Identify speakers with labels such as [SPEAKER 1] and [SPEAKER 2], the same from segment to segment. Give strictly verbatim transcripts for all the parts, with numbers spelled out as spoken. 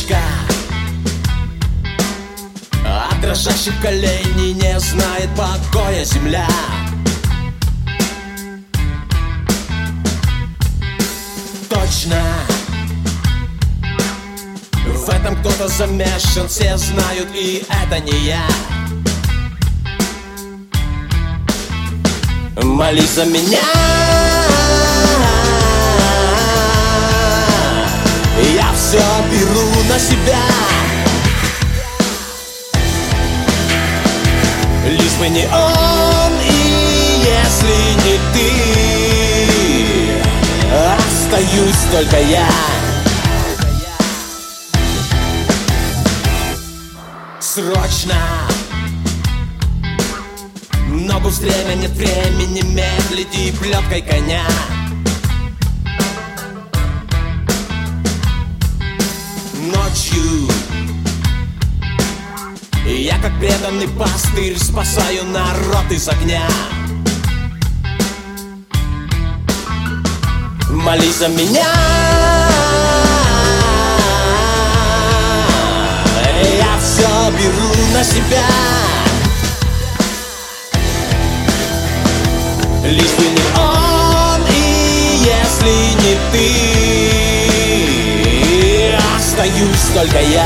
[SPEAKER 1] строчка от дрожащих коленей не знает покоя земля. Точно, в этом кто-то замешан, все знают, и это не я. Молись за меня, я все беру на себя. Лишь бы не он, и если не ты, остаюсь только я. Срочно, но быстрее нет времени медлить и плеткой коня. Ночью я, как преданный пастырь, спасаю народ из огня. Молись за меня, я все беру на себя. Лишь бы не он, и если не ты, остаюсь только я.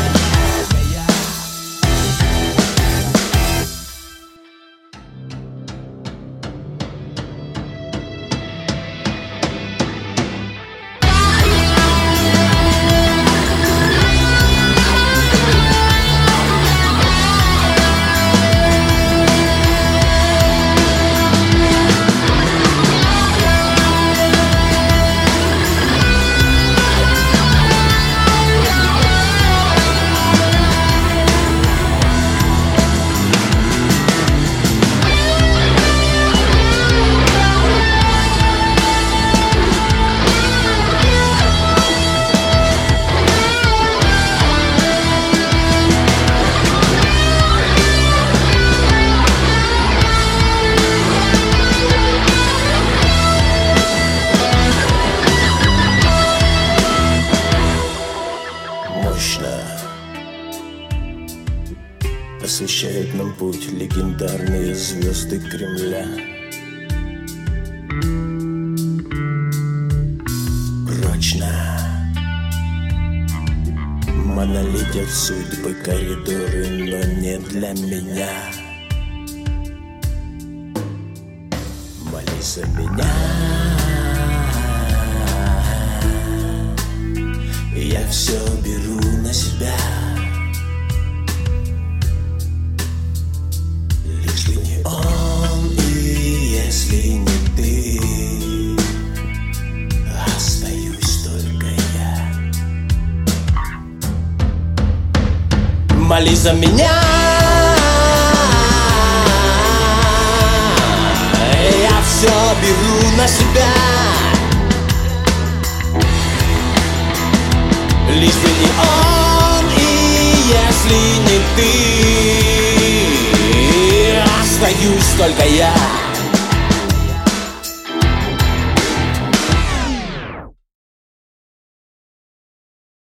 [SPEAKER 2] Освещают нам путь легендарные звезды Кремля. Прочно монолитят судьбы коридоры, но не для меня. Молись за меня, я все беру на себя.
[SPEAKER 1] Молись за меня, я все беру на себя. Лишь бы не он, и если не ты, остаюсь только я.